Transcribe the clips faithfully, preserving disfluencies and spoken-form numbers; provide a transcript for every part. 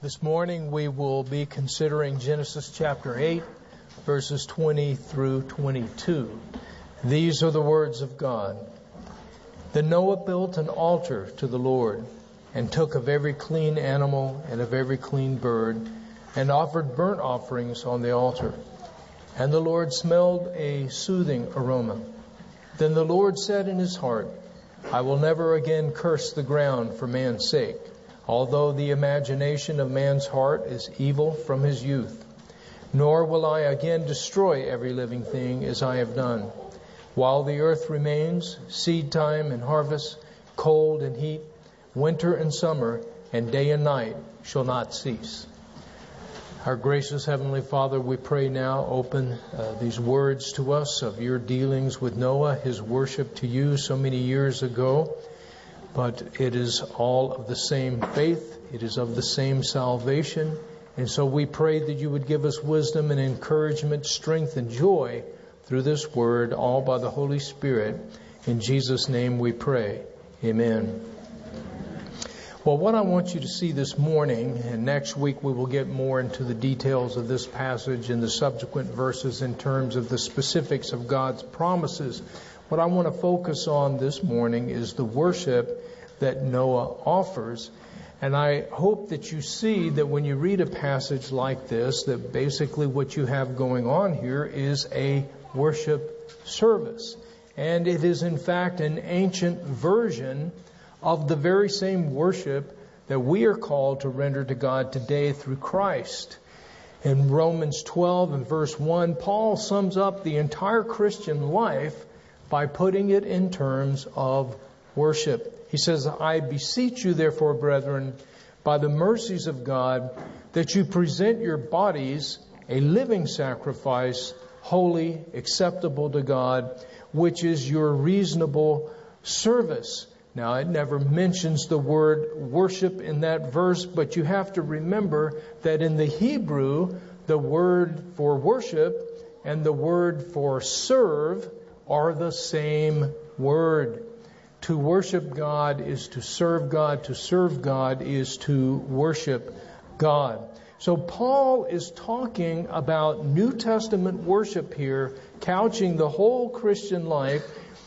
This morning we will be considering Genesis chapter eight, verses twenty through twenty-two. These are the words of God. Then Noah built an altar to the Lord, and took of every clean animal and of every clean bird, and offered burnt offerings on the altar. And the Lord smelled a soothing aroma. Then the Lord said in his heart, I will never again curse the ground for man's sake, although the imagination of man's heart is evil from his youth. Nor will I again destroy every living thing as I have done. While the earth remains, seed time and harvest, cold and heat, winter and summer, and day and night shall not cease. Our gracious Heavenly Father, we pray now, open uh, these words to us of your dealings with Noah, his worship to you so many years ago. But it is all of the same faith. It is of the same salvation. And so we pray that you would give us wisdom and encouragement, strength and joy through this word, all by the Holy Spirit. In Jesus' name we pray. Amen. Well, what I want you to see this morning, and next week we will get more into the details of this passage and the subsequent verses in terms of the specifics of God's promises. What I want to focus on this morning is the worship that Noah offers. And I hope that you see that when you read a passage like this, that basically what you have going on here is a worship service. And it is in fact an ancient version of the very same worship that we are called to render to God today through Christ. In Romans twelve and verse one, Paul sums up the entire Christian life by putting it in terms of worship. He says, I beseech you therefore, brethren, by the mercies of God, that you present your bodies a living sacrifice, holy, acceptable to God, which is your reasonable service. Now, it never mentions the word worship in that verse, but you have to remember that in the Hebrew, the word for worship and the word for serve are the same word. To worship God is to serve God. To serve God is to worship God. So Paul is talking about New Testament worship here, couching the whole Christian life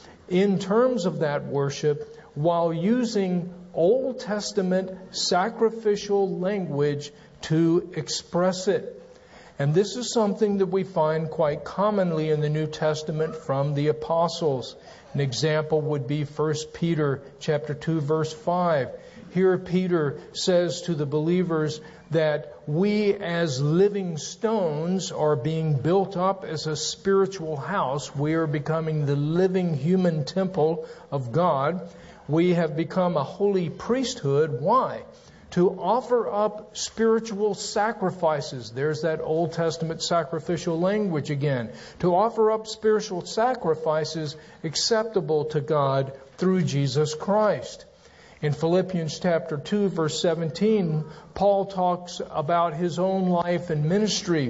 in terms of that worship while using Old Testament sacrificial language to express it. And this is something that we find quite commonly in the New Testament from the apostles. An example would be First Peter chapter two, verse five. Here Peter says to the believers that we as living stones are being built up as a spiritual house. We are becoming the living human temple of God. We have become a holy priesthood. Why? To offer up spiritual sacrifices. There's that Old Testament sacrificial language again. To offer up spiritual sacrifices acceptable to God through Jesus Christ. In Philippians chapter two, verse seventeen, Paul talks about his own life and ministry.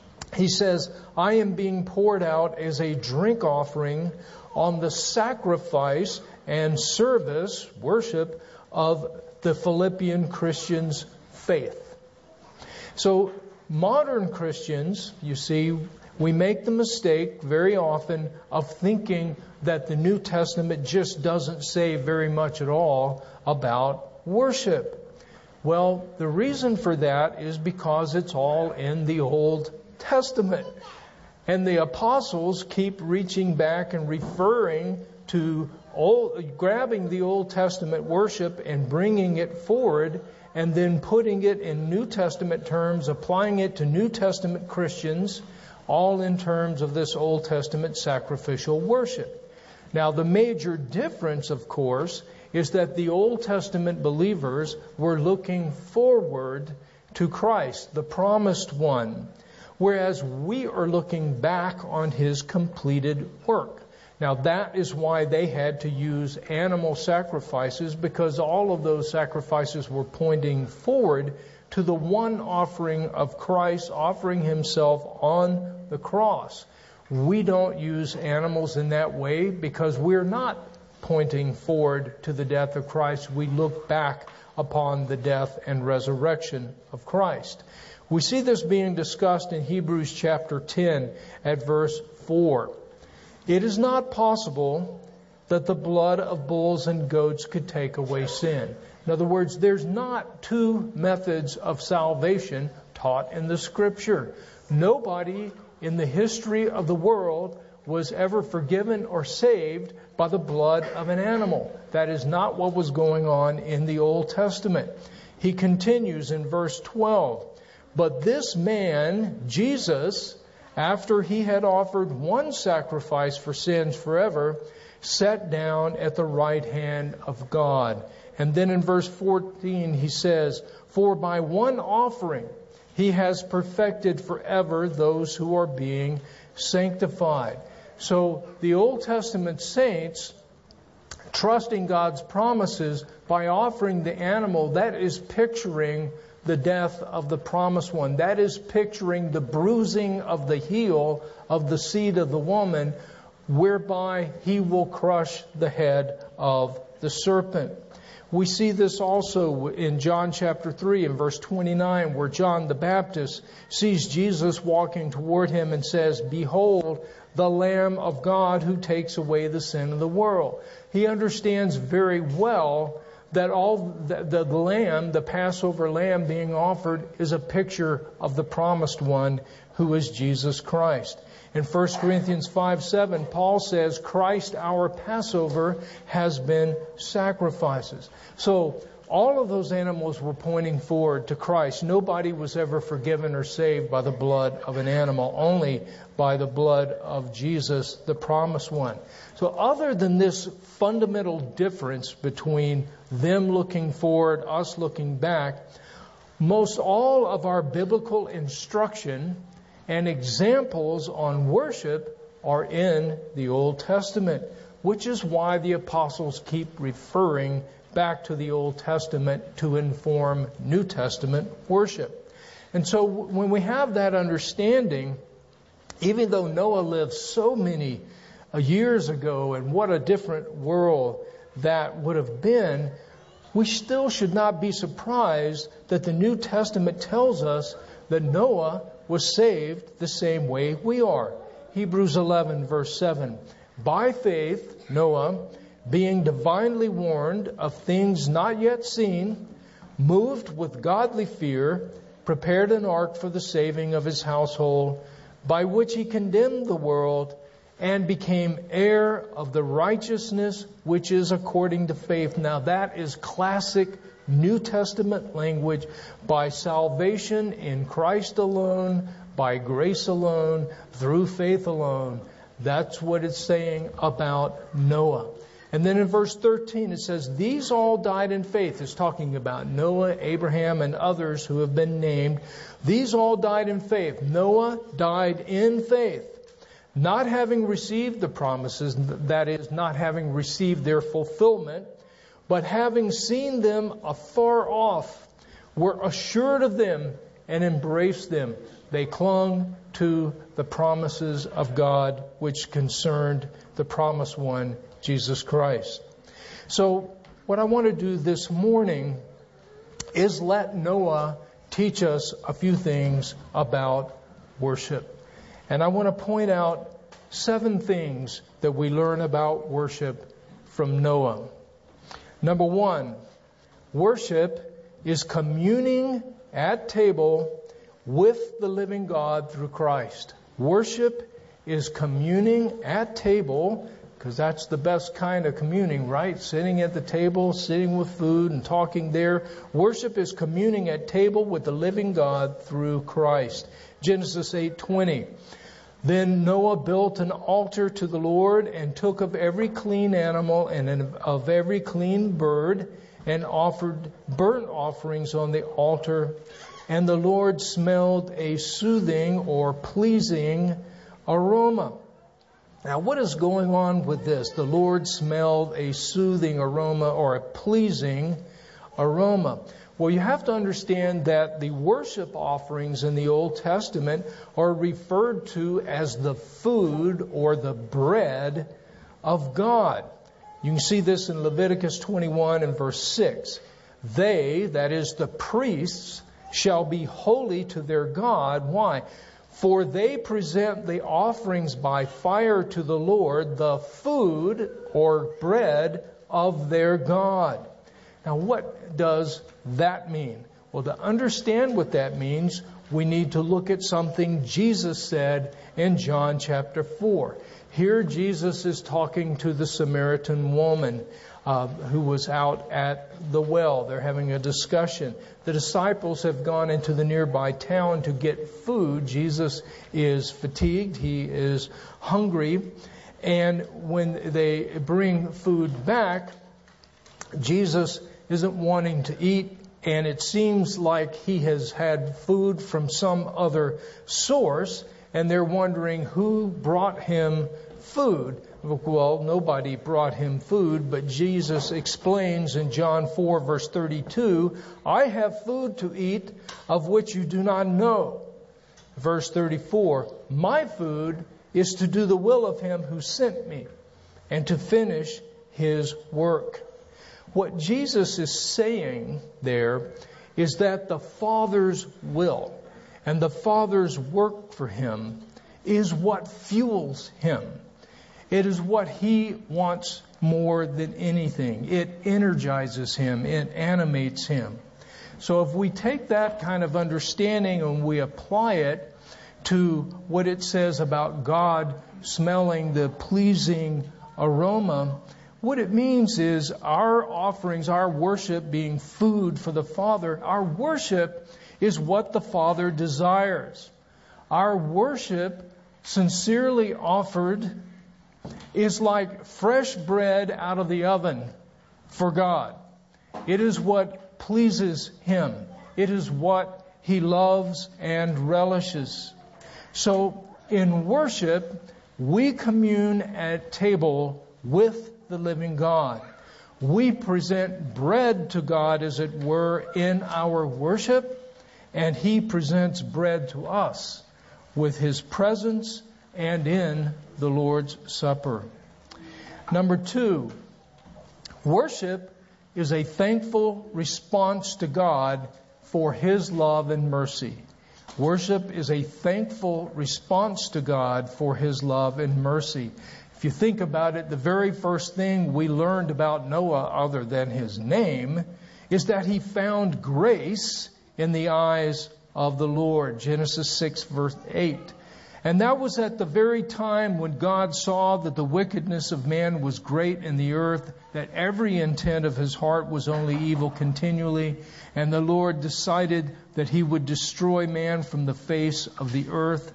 He says, I am being poured out as a drink offering on the sacrifice and service, worship, of the Philippian Christians' faith. So modern Christians, you see, we make the mistake very often of thinking that the New Testament just doesn't say very much at all about worship. Well, the reason for that is because it's all in the Old Testament. And the apostles keep reaching back and referring to old, grabbing the Old Testament worship and bringing it forward and then putting it in New Testament terms, applying it to New Testament Christians, all in terms of this Old Testament sacrificial worship. Now, the major difference, of course, is that the Old Testament believers were looking forward to Christ, the promised one, whereas we are looking back on His completed work. Now, that is why they had to use animal sacrifices, because all of those sacrifices were pointing forward to the one offering of Christ offering Himself on the cross. We don't use animals in that way because we're not pointing forward to the death of Christ. We look back upon the death and resurrection of Christ. We see this being discussed in Hebrews chapter ten at verse four. It is not possible that the blood of bulls and goats could take away sin. In other words, there's not two methods of salvation taught in the Scripture. Nobody in the history of the world was ever forgiven or saved by the blood of an animal. That is not what was going on in the Old Testament. He continues in verse twelve. But this man, Jesus, after he had offered one sacrifice for sins forever, sat down at the right hand of God. And then in verse fourteen he says, for by one offering he has perfected forever those who are being sanctified. So the Old Testament saints, trusting God's promises by offering the animal, that is picturing the death of the promised one. That is picturing the bruising of the heel of the seed of the woman, whereby he will crush the head of the serpent. We see this also in John chapter three and verse twenty-nine, where John the Baptist sees Jesus walking toward him and says, behold, the Lamb of God who takes away the sin of the world. He understands very well that all the, the lamb, the Passover lamb being offered, is a picture of the promised one, who is Jesus Christ. In First Corinthians five seven, Paul says, Christ our Passover has been sacrifices. So all of those animals were pointing forward to Christ. Nobody was ever forgiven or saved by the blood of an animal, only by the blood of Jesus, the promised one. So other than this fundamental difference between them looking forward, us looking back, most all of our biblical instruction and examples on worship are in the Old Testament, which is why the apostles keep referring back to the Old Testament to inform New Testament worship. And so when we have that understanding, even though Noah lived so many years ago, and what a different world that would have been, we still should not be surprised that the New Testament tells us that Noah was saved the same way we are. Hebrews eleven verse seven. By faith, Noah, being divinely warned of things not yet seen, moved with godly fear, prepared an ark for the saving of his household, by which he condemned the world and became heir of the righteousness which is according to faith. Now that is classic New Testament language. By salvation in Christ alone, by grace alone, through faith alone. That's what it's saying about Noah. And then in verse thirteen it says, these all died in faith. It's talking about Noah, Abraham, and others who have been named. These all died in faith. Noah died in faith, not having received the promises, that is, not having received their fulfillment, but having seen them afar off, were assured of them and embraced them. They clung to the promises of God, which concerned the promised one, Jesus Christ. So what I want to do this morning is let Noah teach us a few things about worship. And I want to point out seven things that we learn about worship from Noah. Number one, worship is communing at table with the living God through Christ. Worship is communing at table, because that's the best kind of communing, right? Sitting at the table, sitting with food and talking there. Worship is communing at table with the living God through Christ. Genesis eight twenty. Then Noah built an altar to the Lord and took of every clean animal and of every clean bird and offered burnt offerings on the altar. And the Lord smelled a soothing or pleasing aroma. Now, what is going on with this? The Lord smelled a soothing aroma or a pleasing aroma. Well, you have to understand that the worship offerings in the Old Testament are referred to as the food or the bread of God. You can see this in Leviticus twenty-one and verse six. They, that is the priests, shall be holy to their God. Why? For they present the offerings by fire to the Lord, the food or bread of their God. Now, what does that mean? Well, to understand what that means, we need to look at something Jesus said in John chapter four. Here Jesus is talking to the Samaritan woman uh, who was out at the well. They're having a discussion. The disciples have gone into the nearby town to get food. Jesus is fatigued. He is hungry. And when they bring food back, Jesus isn't wanting to eat. And it seems like he has had food from some other source, and they're wondering who brought him food. Well, nobody brought him food, but Jesus explains in John four, verse thirty-two, I have food to eat of which you do not know. Verse thirty-four, my food is to do the will of him who sent me and to finish his work. What Jesus is saying there is that the Father's will and the Father's work for him is what fuels him. It is what he wants more than anything. It energizes him. It animates him. So if we take that kind of understanding and we apply it to what it says about God smelling the pleasing aroma, what it means is our offerings, our worship being food for the Father, our worship is what the Father desires. Our worship, sincerely offered, is like fresh bread out of the oven for God. It is what pleases Him. It is what He loves and relishes. So in worship, we commune at table with the living God. We present bread to God, as it were, in our worship, and He presents bread to us with His presence and in the Lord's Supper. Number two, worship is a thankful response to God for His love and mercy. Worship is a thankful response to God for His love and mercy. If you think about it, the very first thing we learned about Noah, other than his name, is that he found grace in the eyes of the Lord. Genesis six, verse eight. And that was at the very time when God saw that the wickedness of man was great in the earth, that every intent of his heart was only evil continually, and the Lord decided that He would destroy man from the face of the earth.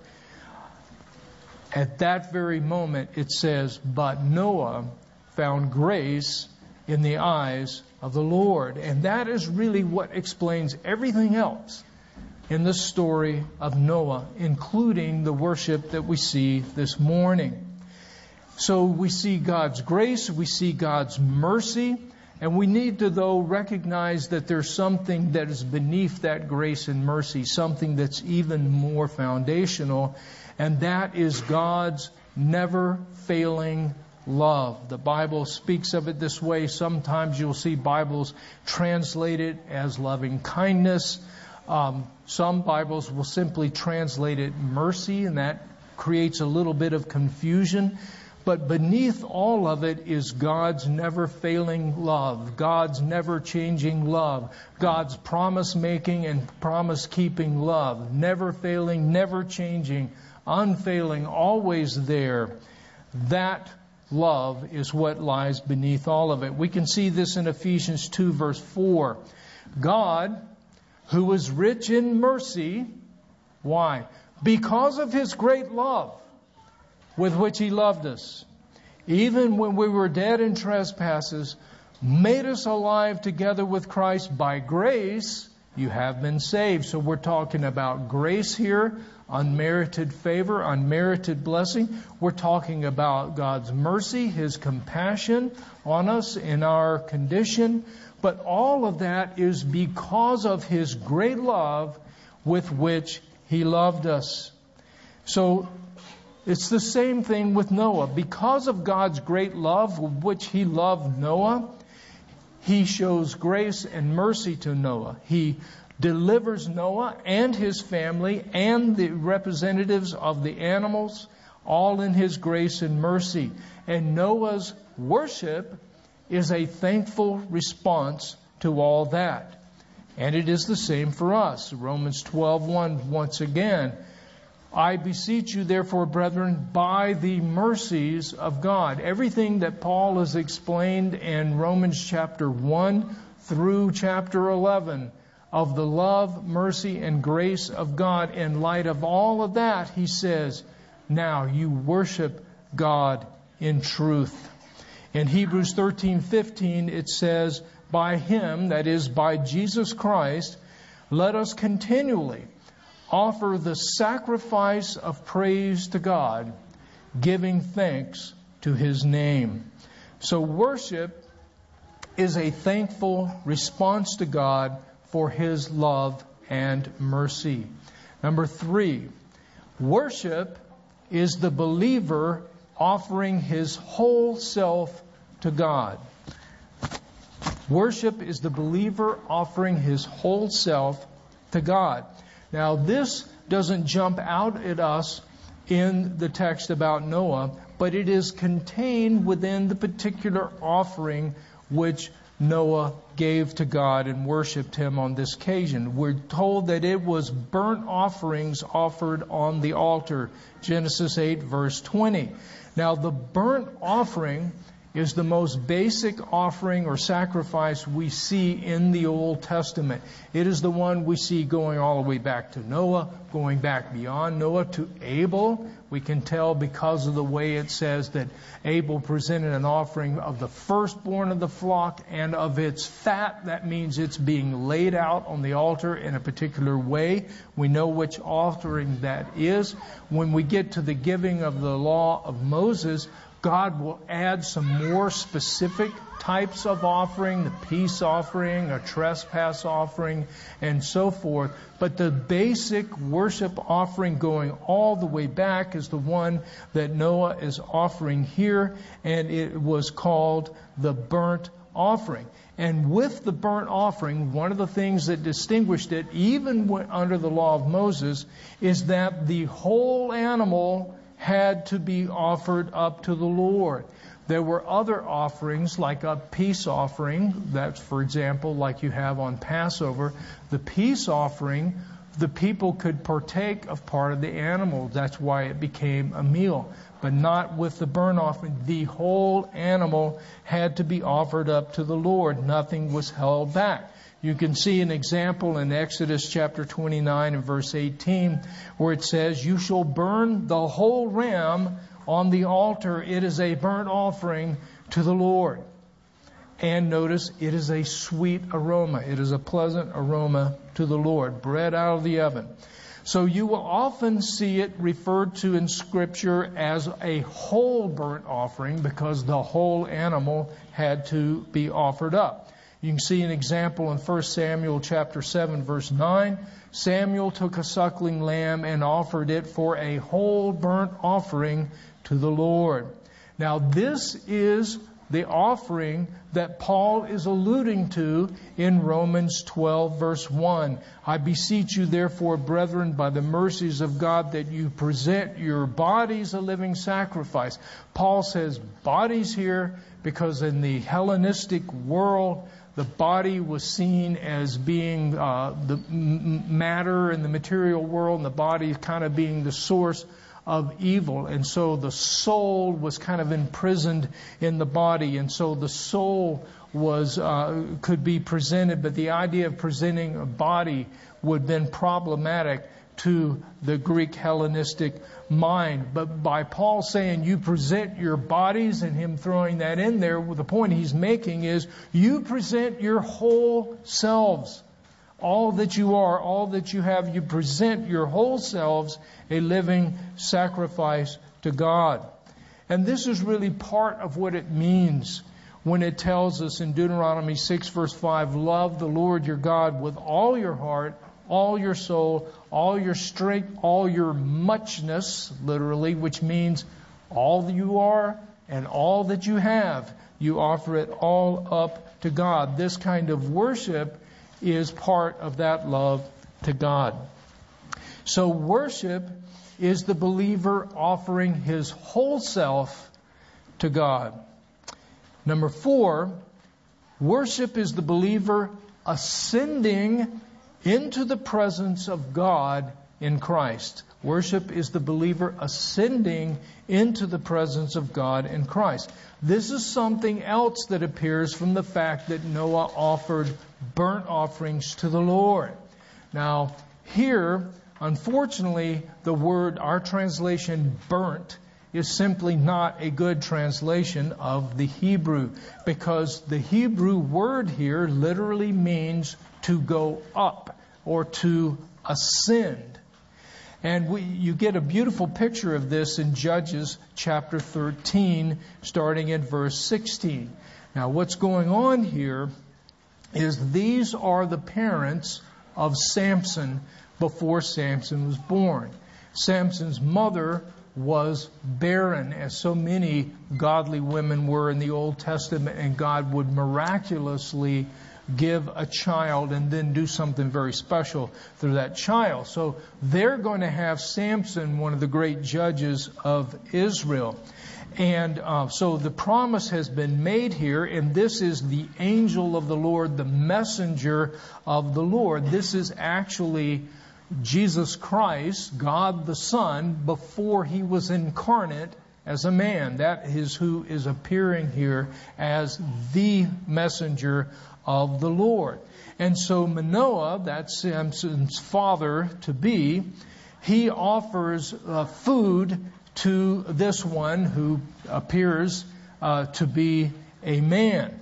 At that very moment, it says, but Noah found grace in the eyes of the Lord. And that is really what explains everything else in the story of Noah, including the worship that we see this morning. So we see God's grace, we see God's mercy, and we need to, though, recognize that there's something that is beneath that grace and mercy, something that's even more foundational, and that is God's never-failing love. The Bible speaks of it this way. Sometimes you'll see Bibles translate it as loving kindness. Um, some Bibles will simply translate it mercy, and that creates a little bit of confusion. But beneath all of it is God's never-failing love, God's never-changing love, God's promise-making and promise-keeping love, never-failing, never-changing, unfailing, always there. That love is what lies beneath all of it. We can see this in Ephesians two, verse four. God, who is rich in mercy, why? Because of His great love with which He loved us, even when we were dead in trespasses, made us alive together with Christ. By grace you have been saved. So we're talking about grace here, unmerited favor, unmerited blessing. We're talking about God's mercy, His compassion on us in our condition. But all of that is because of His great love with which He loved us. So it's the same thing with Noah. Because of God's great love with which He loved Noah, He shows grace and mercy to Noah. He delivers Noah and his family and the representatives of the animals, all in His grace and mercy. And Noah's worship is a thankful response to all that. And it is the same for us. Romans twelve one, once again, I beseech you, therefore, brethren, by the mercies of God. Everything that Paul has explained in Romans chapter one through chapter eleven of the love, mercy, and grace of God, in light of all of that, he says, now you worship God in truth. In Hebrews thirteen fifteen, it says, by Him, that is, by Jesus Christ, let us continually offer the sacrifice of praise to God, giving thanks to His name. So worship is a thankful response to God for His love and mercy. Number three, worship is the believer offering his whole self to God. Worship is the believer offering his whole self to God. Now, this doesn't jump out at us in the text about Noah, but it is contained within the particular offering which Noah gave to God and worshipped Him on this occasion. We're told that it was burnt offerings offered on the altar. Genesis eight, verse twenty. Now, the burnt offering is the most basic offering or sacrifice we see in the Old Testament. It is the one we see going all the way back to Noah, going back beyond Noah to Abel. We can tell because of the way it says that Abel presented an offering of the firstborn of the flock and of its fat. That means it's being laid out on the altar in a particular way. We know which offering that is. When we get to the giving of the law of Moses, God will add some more specific types of offering, the peace offering, a trespass offering, and so forth. But the basic worship offering going all the way back is the one that Noah is offering here, and it was called the burnt offering. And with the burnt offering, one of the things that distinguished it, even under the law of Moses, is that the whole animal had to be offered up to the Lord. There were other offerings, like a peace offering. That's, for example, like you have on Passover. The peace offering, the people could partake of part of the animal. That's why it became a meal. But not with the burnt offering. The whole animal had to be offered up to the Lord. Nothing was held back. You can see an example in Exodus chapter twenty-nine and verse eighteen, where it says, you shall burn the whole ram on the altar. It is a burnt offering to the Lord. And notice, it is a sweet aroma. It is a pleasant aroma to the Lord, bread out of the oven. So you will often see it referred to in Scripture as a whole burnt offering because the whole animal had to be offered up. You can see an example in First Samuel chapter seven, verse nine. Samuel took a suckling lamb and offered it for a whole burnt offering to the Lord. Now, this is the offering that Paul is alluding to in Romans twelve, verse one. I beseech you, therefore, brethren, by the mercies of God, that you present your bodies a living sacrifice. Paul says bodies here because in the Hellenistic world, the body was seen as being uh, the m- matter in the material world, and the body kind of being the source of evil. And so the soul was kind of imprisoned in the body, and so the soul was uh, could be presented, but the idea of presenting a body would have been problematic to the Greek Hellenistic mind. But by Paul saying you present your bodies and him throwing that in there, well, the point he's making is you present your whole selves. All that you are, all that you have, you present your whole selves a living sacrifice to God. And this is really part of what it means when it tells us in Deuteronomy six, verse five, love the Lord your God with all your heart, all your soul, all your strength, all your muchness, literally, which means all that you are and all that you have. You offer it all up to God. This kind of worship is part of that love to God. So worship is the believer offering his whole self to God. Number four, worship is the believer ascending into the presence of God in Christ. Worship is the believer ascending into the presence of God in Christ. This is something else that appears from the fact that Noah offered burnt offerings to the Lord. Now, here, unfortunately, the word, our translation, burnt, is simply not a good translation of the Hebrew, because the Hebrew word here literally means to go up or to ascend. And we, you get a beautiful picture of this in Judges chapter thirteen, starting in verse sixteen. Now, what's going on here is these are the parents of Samson before Samson was born. Samson's mother was barren, as so many godly women were in the Old Testament, and God would miraculously give a child and then do something very special through that child. So they're going to have Samson, one of the great judges of Israel. And uh, so the promise has been made here, and this is the angel of the Lord, the messenger of the Lord. This is actually Jesus Christ, God the Son, before he was incarnate as a man. That is who is appearing here as the messenger of the Lord. And so Manoah, that's Samson's father-to-be, he offers uh, food to this one who appears uh, to be a man.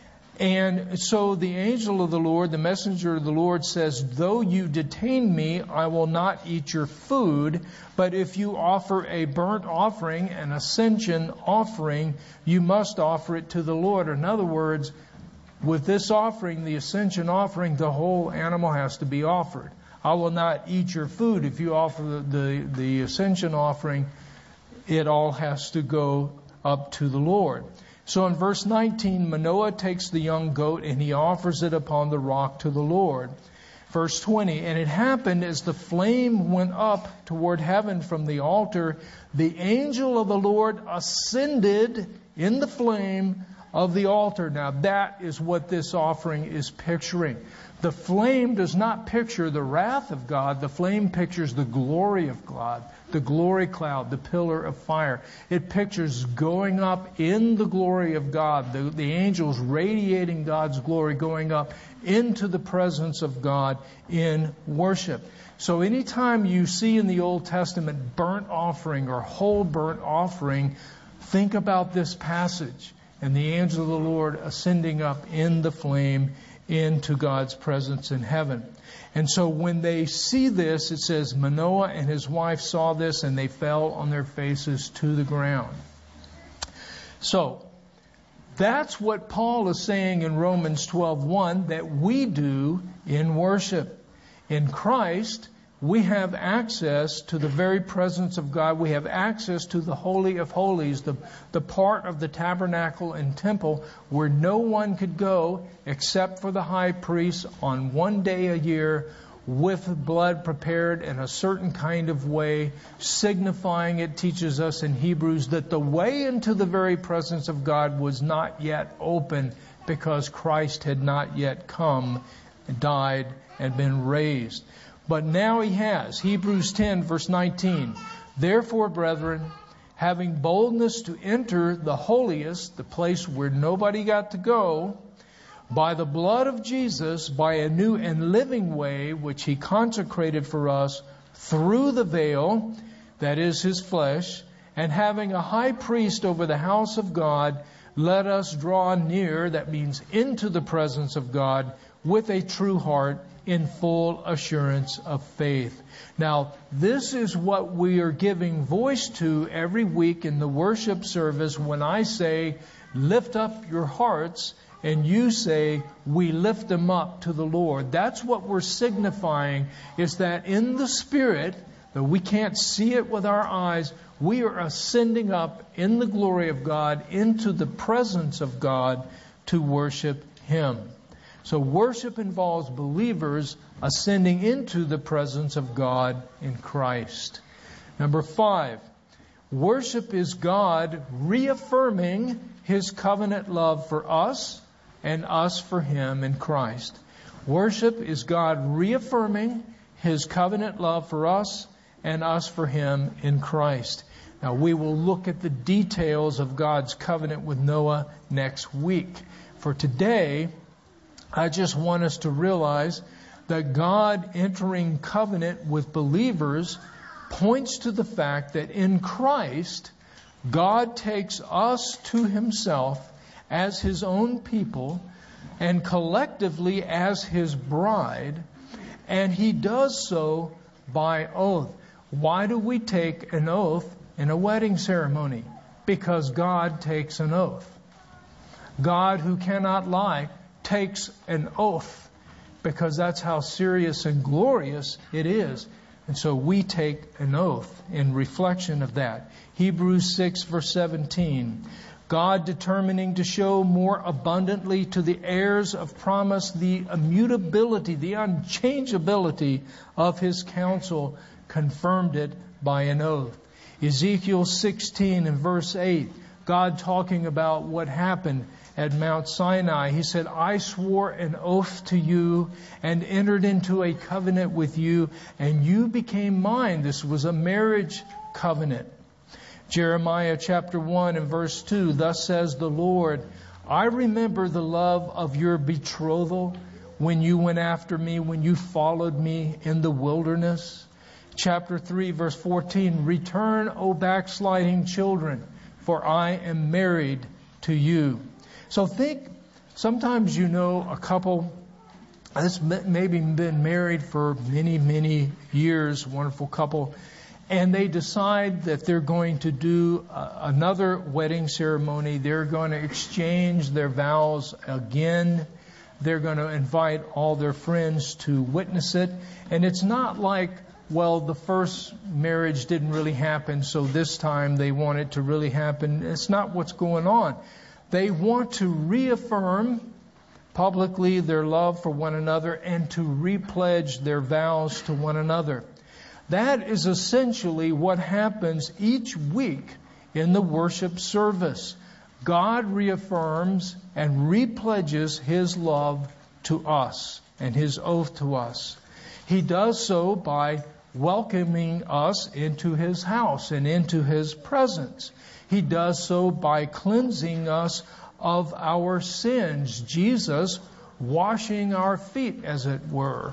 And so the angel of the Lord, the messenger of the Lord, says, though you detain me, I will not eat your food. But if you offer a burnt offering, an ascension offering, you must offer it to the Lord. In other words, with this offering, the ascension offering, the whole animal has to be offered. I will not eat your food. If you offer the, the, the ascension offering, it all has to go up to the Lord. So in verse nineteen, Manoah takes the young goat and he offers it upon the rock to the Lord. Verse twenty, and it happened as the flame went up toward heaven from the altar, the angel of the Lord ascended in the flame of the altar. Now that is what this offering is picturing. The flame does not picture the wrath of God. The flame pictures the glory of God, the glory cloud, the pillar of fire. It pictures going up in the glory of God, the, the angels radiating God's glory, going up into the presence of God in worship. So anytime you see in the Old Testament burnt offering or whole burnt offering, think about this passage and the angel of the Lord ascending up in the flame into God's presence in heaven. And so when they see this, it says, Manoah and his wife saw this and they fell on their faces to the ground. So that's what Paul is saying in Romans twelve one that we do in worship. In Christ, we have access to the very presence of God. We have access to the Holy of Holies, the, the part of the tabernacle and temple where no one could go except for the high priest on one day a year with blood prepared in a certain kind of way, signifying, it teaches us in Hebrews, that the way into the very presence of God was not yet open because Christ had not yet come, died, and been raised. But now he has. Hebrews ten, verse nineteen. Therefore, brethren, having boldness to enter the holiest, the place where nobody got to go, by the blood of Jesus, by a new and living way, which he consecrated for us through the veil, that is his flesh, and having a high priest over the house of God, let us draw near, that means into the presence of God, with a true heart, in full assurance of faith. Now, this is what we are giving voice to every week in the worship service when I say, lift up your hearts, and you say, we lift them up to the Lord. That's what we're signifying, is that in the Spirit, though we can't see it with our eyes, we are ascending up in the glory of God into the presence of God to worship Him. So worship involves believers ascending into the presence of God in Christ. Number five, worship is God reaffirming His covenant love for us and us for Him in Christ. Worship is God reaffirming His covenant love for us and us for Him in Christ. Now we will look at the details of God's covenant with Noah next week. For today, I just want us to realize that God entering covenant with believers points to the fact that in Christ, God takes us to Himself as His own people and collectively as His bride, and He does so by oath. Why do we take an oath in a wedding ceremony? Because God takes an oath. God, who cannot lie, takes an oath, because that's how serious and glorious it is. And so we take an oath in reflection of that. Hebrews six verse seventeen. God determining to show more abundantly to the heirs of promise the immutability, the unchangeability of His counsel, confirmed it by an oath. Ezekiel sixteen and verse eight. God talking about what happened at Mount Sinai. He said, I swore an oath to you and entered into a covenant with you, and you became mine. This was a marriage covenant. Jeremiah chapter one and verse two, thus says the Lord, I remember the love of your betrothal when you went after me, when you followed me in the wilderness. Chapter three verse fourteen, return, O backsliding children, for I am married to you. So think, sometimes you know a couple that's maybe been married for many, many years, wonderful couple, and they decide that they're going to do another wedding ceremony. They're going to exchange their vows again. They're going to invite all their friends to witness it. And it's not like, well, the first marriage didn't really happen, so this time they want it to really happen. It's not what's going on. They want to reaffirm publicly their love for one another and to repledge their vows to one another. That is essentially what happens each week in the worship service. God reaffirms and repledges His love to us and His oath to us. He does so by welcoming us into His house and into His presence. He does so by cleansing us of our sins. Jesus washing our feet, as it were.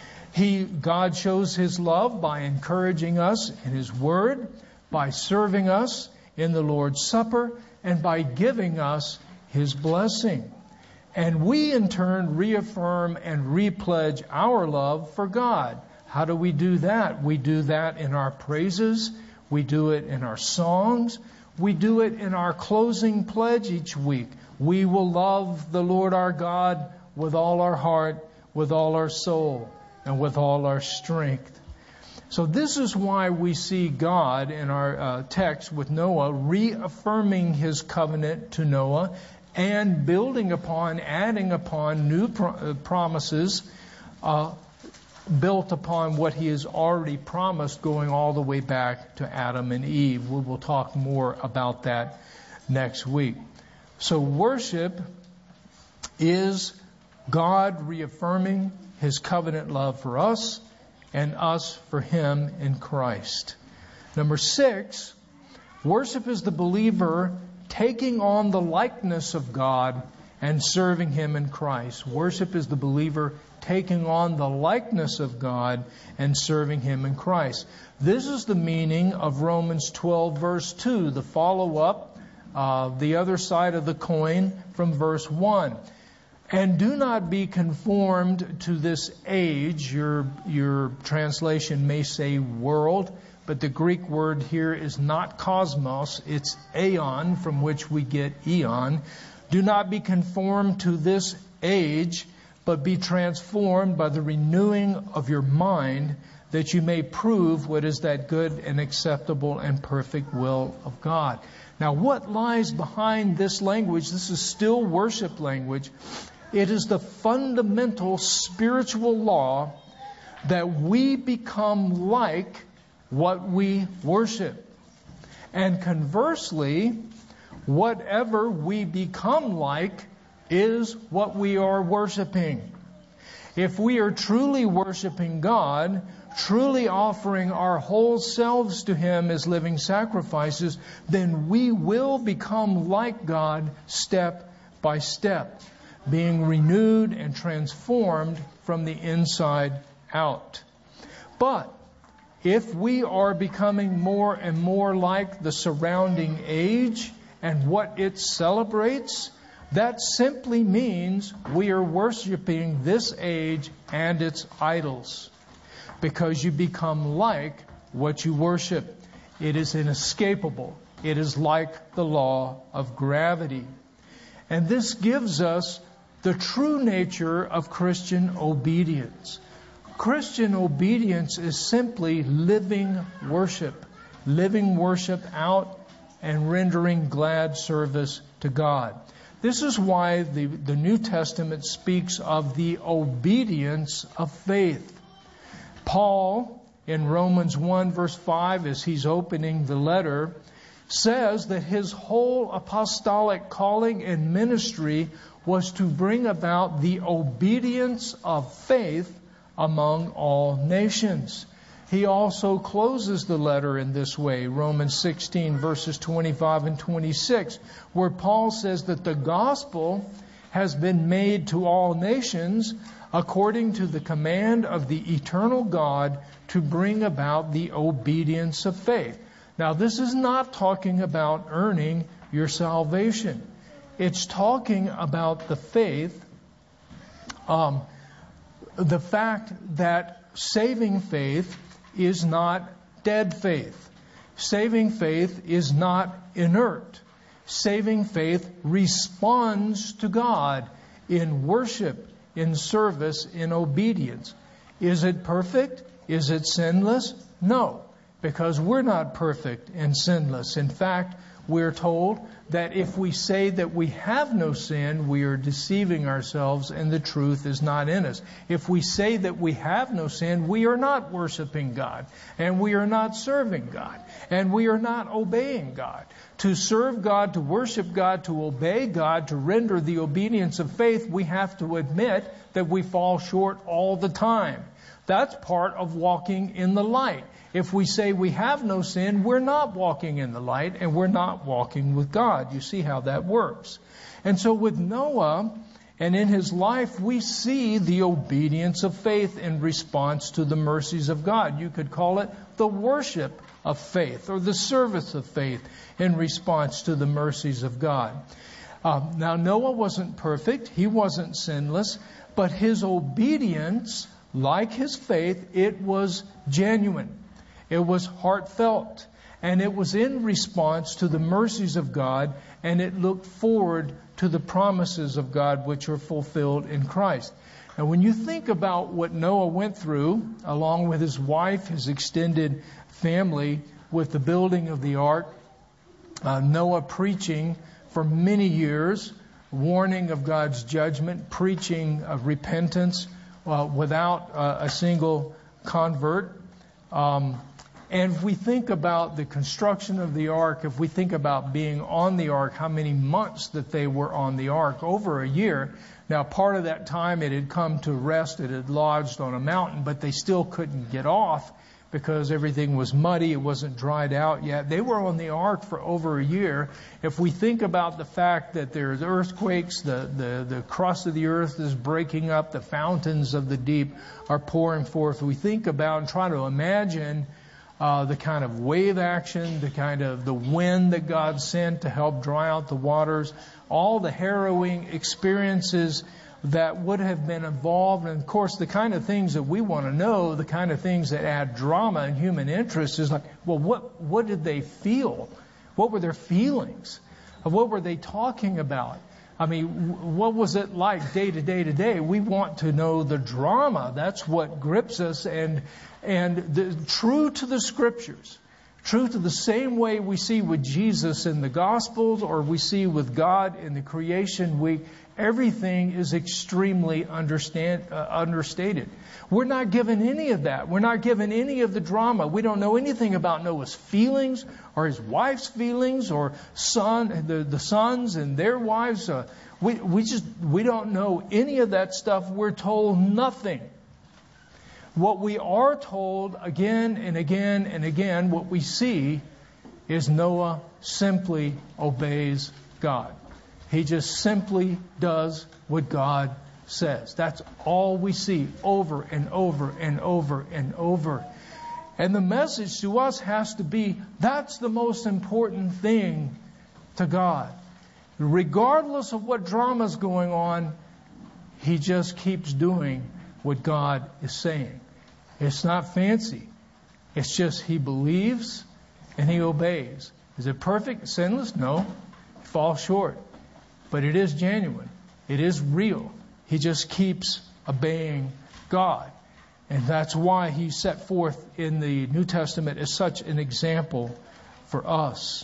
He, God shows His love by encouraging us in His Word, by serving us in the Lord's Supper, and by giving us His blessing. And we in turn reaffirm and repledge our love for God. How do we do that? We do that in our praises. We do it in our songs. We do it in our closing pledge each week. We will love the Lord our God with all our heart, with all our soul, and with all our strength. So this is why we see God in our uh, text with Noah reaffirming His covenant to Noah and building upon, adding upon new pro- uh, promises uh, built upon what He has already promised, going all the way back to Adam and Eve. We will talk more about that next week. So worship is God reaffirming His covenant love for us and us for Him in Christ. Number six, worship is the believer taking on the likeness of God and serving Him in Christ. Worship is the believer taking on the likeness of God and serving Him in Christ. This is the meaning of Romans twelve verse two, the follow-up, uh, the other side of the coin from verse one. And do not be conformed to this age. Your, your translation may say world, but the Greek word here is not cosmos, it's aeon, from which we get eon. Do not be conformed to this age, but be transformed by the renewing of your mind, that you may prove what is that good and acceptable and perfect will of God. Now, what lies behind this language? This is still worship language. It is the fundamental spiritual law that we become like what we worship. And conversely, whatever we become like is what we are worshiping. If we are truly worshiping God, truly offering our whole selves to Him as living sacrifices, then we will become like God step by step, being renewed and transformed from the inside out. But if we are becoming more and more like the surrounding age and what it celebrates, that simply means we are worshiping this age and its idols. Because you become like what you worship. It is inescapable. It is like the law of gravity. And this gives us the true nature of Christian obedience. Christian obedience is simply living worship. Living worship out and rendering glad service to God. This is why the, the New Testament speaks of the obedience of faith. Paul, in Romans one verse five, as he's opening the letter, says that his whole apostolic calling and ministry was to bring about the obedience of faith among all nations. He also closes the letter in this way, Romans sixteen verses twenty-five and twenty-six, where Paul says that the gospel has been made to all nations according to the command of the eternal God to bring about the obedience of faith. Now, this is not talking about earning your salvation. It's talking about the faith, um, the fact that saving faith is not dead faith. Saving faith is not inert. Saving faith responds to God in worship, in service, in obedience. Is it perfect? Is it sinless? No, because we're not perfect and sinless. In fact, we're told that if we say that we have no sin, we are deceiving ourselves and the truth is not in us. If we say that we have no sin, we are not worshiping God, and we are not serving God, and we are not obeying God. To serve God, to worship God, to obey God, to render the obedience of faith, we have to admit that we fall short all the time. That's part of walking in the light. If we say we have no sin, we're not walking in the light and we're not walking with God. You see how that works. And so with Noah and in his life, we see the obedience of faith in response to the mercies of God. You could call it the worship of faith or the service of faith in response to the mercies of God. Um, now, Noah wasn't perfect. He wasn't sinless. But his obedience, like his faith, it was genuine. It was heartfelt, and it was in response to the mercies of God, and it looked forward to the promises of God which are fulfilled in Christ. Now, when you think about what Noah went through, along with his wife, his extended family, with the building of the ark, uh, Noah preaching for many years, warning of God's judgment, preaching of repentance uh, without uh, a single convert. Um, And if we think about the construction of the ark, if we think about being on the ark, how many months that they were on the ark, over a year. Now, part of that time it had come to rest, it had lodged on a mountain, but they still couldn't get off because everything was muddy, it wasn't dried out yet. They were on the ark for over a year. If we think about the fact that there's earthquakes, the, the, the crust of the earth is breaking up, the fountains of the deep are pouring forth, we think about and try to imagine Uh, the kind of wave action, the kind of the wind that God sent to help dry out the waters, all the harrowing experiences that would have been involved. And of course, the kind of things that we want to know, the kind of things that add drama and human interest is like, well, what, what did they feel? What were their feelings? What were they talking about? I mean, what was it like day to day to day? We want to know the drama. That's what grips us. And and the, true to the Scriptures, true to the same way we see with Jesus in the Gospels or we see with God in the creation, we everything is extremely understand, uh, understated. We're not given any of that. We're not given any of the drama. We don't know anything about Noah's feelings or his wife's feelings or son, the, the sons and their wives. Uh, we, we just, we don't know any of that stuff. We're told nothing. What we are told again and again and again, what we see is Noah simply obeys God. He just simply does what God says. That's all we see over and over and over and over. And the message to us has to be, that's the most important thing to God. Regardless of what drama's going on, He just keeps doing what God is saying. It's not fancy. It's just He believes and He obeys. Is it perfect, sinless? No. It falls short. But it is genuine. It is real. He just keeps obeying God. And that's why He set forth in the New Testament as such an example for us.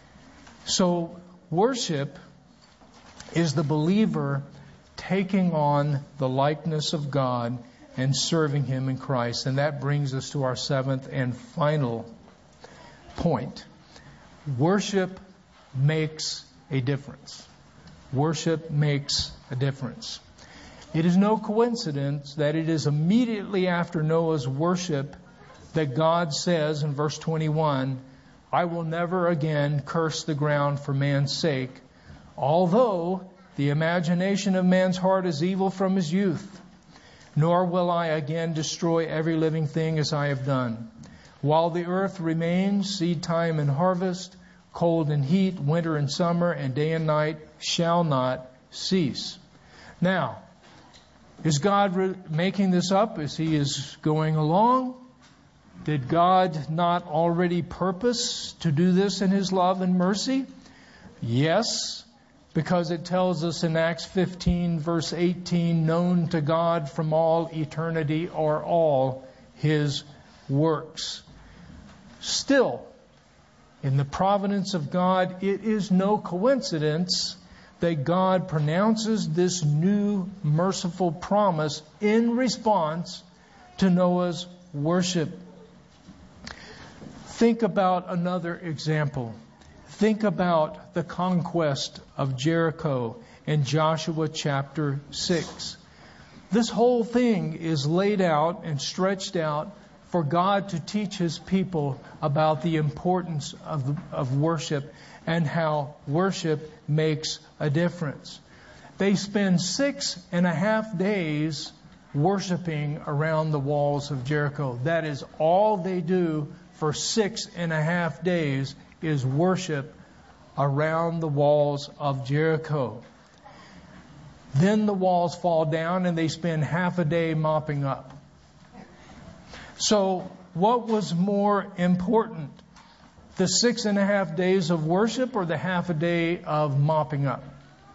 So worship is the believer taking on the likeness of God and serving Him in Christ. And that brings us to our seventh and final point. Worship makes a difference. Worship makes a difference. It is no coincidence that it is immediately after Noah's worship that God says in verse twenty-one, I will never again curse the ground for man's sake, although the imagination of man's heart is evil from his youth. Nor will I again destroy every living thing as I have done. While the earth remains, seed time and harvest, cold and heat, winter and summer, and day and night shall not cease. Now, is God re- making this up as He is going along? Did God not already purpose to do this in His love and mercy? Yes, because it tells us in Acts fifteen, verse eighteen, known to God from all eternity are all His works. Still, in the providence of God, it is no coincidence that God pronounces this new merciful promise in response to Noah's worship. Think about another example. Think about the conquest of Jericho in Joshua chapter six. This whole thing is laid out and stretched out for God to teach His people about the importance of, of worship and how worship makes a difference. They spend six and a half days worshiping around the walls of Jericho. That is all they do for six and a half days is worship around the walls of Jericho. Then the walls fall down and they spend half a day mopping up. So what was more important? The six and a half days of worship or the half a day of mopping up?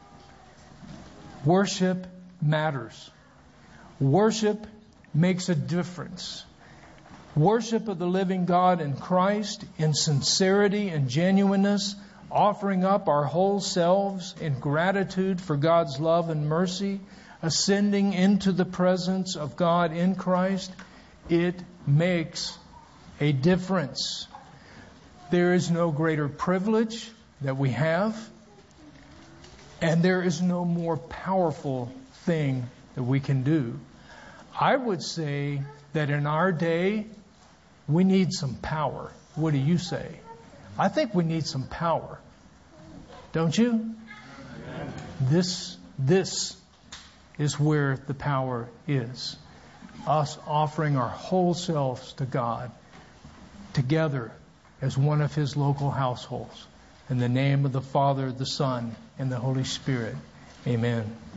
Worship matters. Worship makes a difference. Worship of the living God in Christ in sincerity and genuineness, offering up our whole selves in gratitude for God's love and mercy, ascending into the presence of God in Christ, it makes a difference. There is no greater privilege that we have, and there is no more powerful thing that we can do. I would say that in our day, we need some power. What do you say? I think we need some power. Don't you? This, this is where the power is. Us offering our whole selves to God together as one of His local households. In the name of the Father, the Son, and the Holy Spirit. Amen.